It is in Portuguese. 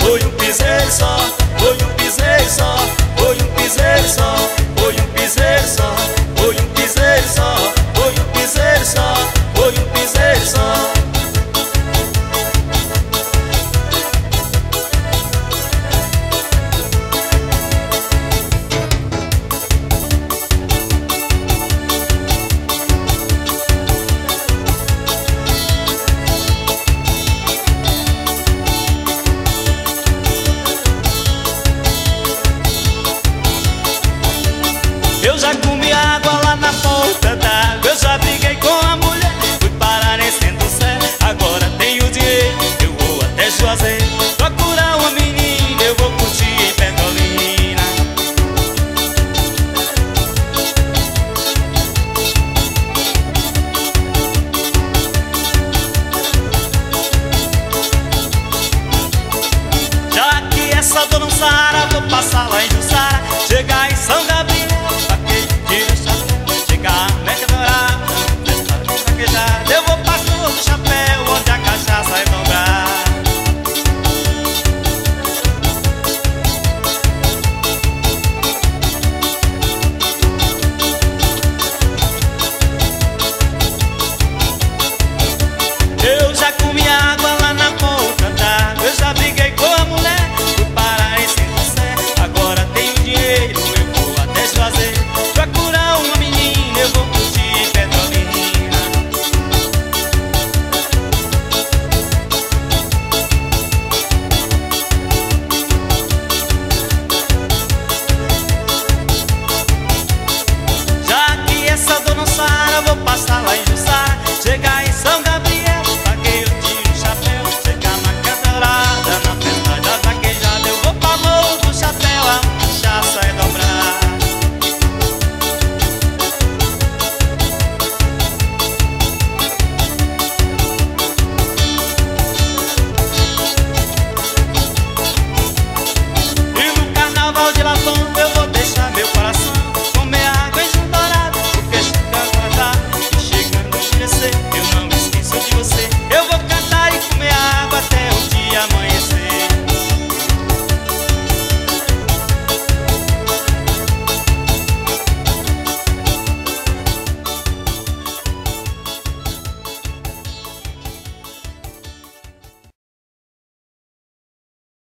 foi um piseiro só, foi um piseiro só, foi um piseiro só, foi um piseiro só, foi um piseiro só, foi um piseiro só, foi um piseiro só. Eu já comi água lá na ponta d'água, eu já briguei com a mulher, fui parar em Centro-Sé. Agora tenho dinheiro, eu vou até Juazeiro procurar uma menina, eu vou curtir em Petrolina. Já que essa dor não sara, vou passar lá em Jussara, chegar em São Gabriel, tira o chapéu, chegar a Meca Dourada, festa vaquejada, eu vou pra Flor do Chapéu, onde a cachaça é dobrar. Eu já comi água lá na ponta d'água, eu já briguei com a mulher, fui parar em Centro-Sé. Agora tenho dinheiro, eu vou até Juazeiro procurar uma menina, eu vou curtir Petrolina. Já que essa dor não sara, vou passar lá em Jussara, chegar em São Gabriel, vaqueio, tiro o chapéu, chegar na Meca Dourada, na festa da vaquejada, eu vou pra Morro do Chapéu, a cachaça é dobrar. E no carnaval de latão